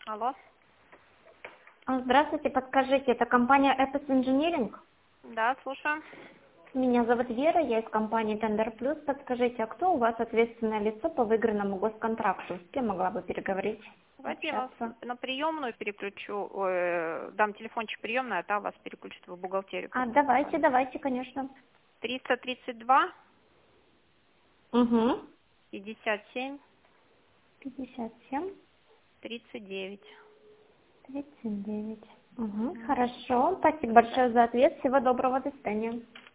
Алло. Здравствуйте, подскажите, это компания Epis Engineering? Да, слушаю. Меня зовут Вера, я из компании Tender Plus. Подскажите, а кто у вас ответственное лицо по выигранному госконтракту? С кем могла бы переговорить, Давайте я вас общаться? на приемную переключу, дам телефончик приемной, а та вас переключит в бухгалтерию. Давайте, конечно. 332 Угу. 57 57, 39. 39. Угу. Хорошо, спасибо большое за ответ. Всего доброго, до свидания.